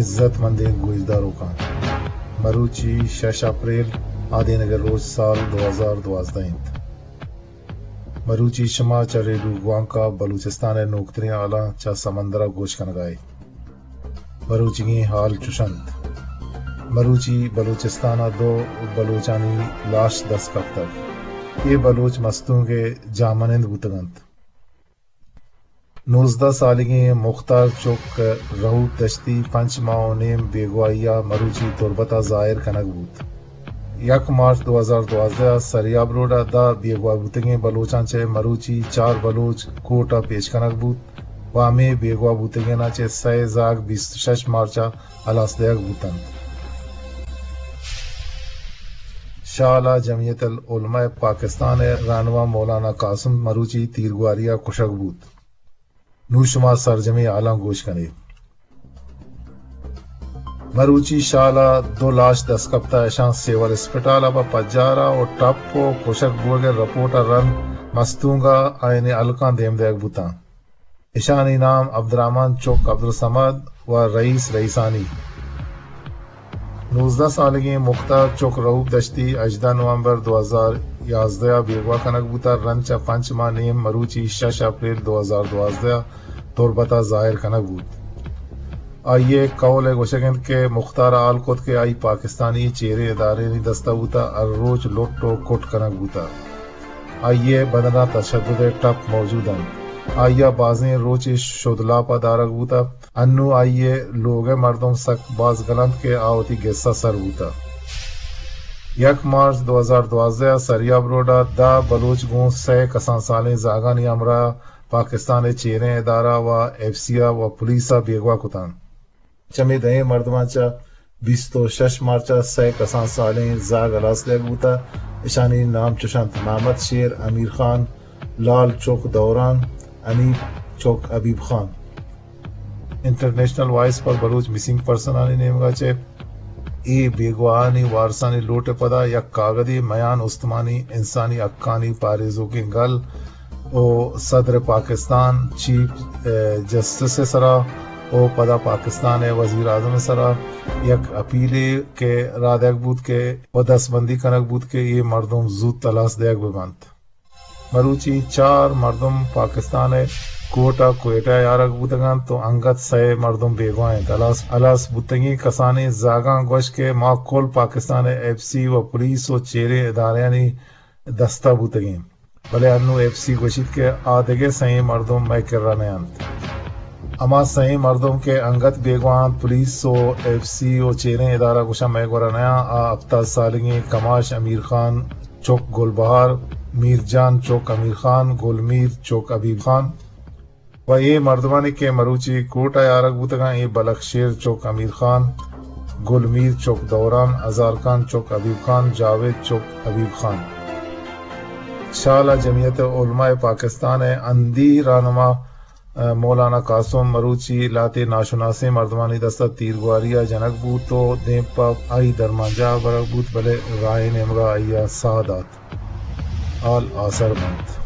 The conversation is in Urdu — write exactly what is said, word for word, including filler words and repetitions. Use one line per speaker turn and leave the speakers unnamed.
عزت مند گوجداروں کا مروچی شش اپریل آدھی نگر روز سال دو ہزار دوازدہ انت مروچی شما چریلو گوانکا بلوچستان نوکتریاں آلا چا سمندرہ گوش کنگائے مروچی کی حال چشند مروچی بلوچستانہ دو بلوچانی لاش دس کفتر یہ بلوچ مستوں کے جامنند بوتگند نوزدہ سالگی مختار چوک رہو دشتی پنچ ماہ نیم بیگوائیا مروچی تربتا ظاہر کنگ بود یک مارچ دو ہزار دوازدہ سریاب روڈا دا بیگوا بوتگیں بلوچان چے مروچی چار بلوچ کوٹا پیش کنگ بود وامی بیگوا بوتگیں نا چے سی زاگ بیست شش مارچا الاس دیگ بوتند شالا جمعیت العلماء پاکستان رانوا مولانا قاسم مروچی تیرگواریا کشک بود نوشما سرجمی عالم گوش کنے مروچی شالا دو لاش دس کپتا اشان سیول اسپٹال ابا پجارا اور ٹپ و کشک بوگے رپورٹا رن مستونگا آئین الکان دیم دیگ بوتا اشانی نام عبدالرحمن چوک عبدالصمد و رئیس رئیسانی نوزدہ سالگی مختار چوک رہوب دشتی اجدہ نومبر دو ہزار یازدہ بیگوا کنک بوتا رنچا پنچ ماہ نیم مروچی شش اپریل دو ہزار دوازدہ تربتا ظاہر کنک بود آئیے قول گوشگند کے مختار آل کت کے آئی پاکستانی چیرے ادارے نی دستہ بوتا اروچ لوٹو کٹ کنک بوتا آئیے بدنا تشدد ٹپ موجود ہیں آئیے بازیں روچ شدلا پا دارک بوتا انو آئیے لوگ مردم سک باز گلند کے آوتی گسا سر بوتا یک مارچ دو ہزار دوازدہ سریاب روڈا دا بلوچ گون سے کسان سالیں زاگانی امرا پاکستان چیریں ادارہ و ایف سیا و پولیسا بیگوا کتان چمی دہیں مردمان چا بیستو شش مارچا سے کسان سالیں زاگ الاس لیگ بوتا اشانی نام چشانت محمد شیر امیر خان لال چوک دوران انیب چوک ابیب خان انٹرنیشنل وائس پر بلوچ مسنگ پرسن آنی نیمگا چے ای بیگوانی وارسانی لوٹ پدا یک کاغدی میان استمانی انسانی اکانی پاریزو کی گل او صدر پاکستان چیف جسٹس سرا او پدا پاکستان وزیر اعظم سرا یک اپیلی کے رادیک بود کے و دس بندی کنک بود کے یہ مردم زود تلاس دیگ ببند مروچی چار مردم پاکستان کوٹا کوئٹا یارک بودگان تو انگت سے مردم بیگوائیں الاس الاس بودتگی کسانی زاگان گوش کے ما کل پاکستان ایف سی و پولیس و چیرے اداریانی دستہ بودتگی بلے انو ایف سی گوشید کے آدھگے سہی مردم میں کر رہنے انت اما سہی مردم کے انگت بیگوان پولیس و ایف سی و چیرے ادارہ گوشا میں گورنیا آ ابتا سالگی کماش امیر خان چوک گل بہار میر جان چوک امیر خان گل میر چوک ابیب خان و یہ مردمانی کے مروچی کوٹا یارک بوتگاں یہ بلخ شیر چوک امیر خان گل میر چوک دوران ازار خان چوک ابیب خان جاوید چوک ابیب خان شالا جمعیت علماء پاکستان اندی رانما مولانا قاسم مروچی لاتے ناشناسے مردمانی دستہ تیرگواریا جنک بود تو دیپ پاپ آئی درمانجا برک بود بلے رائے نمرا آئیا سادات آل آثر مند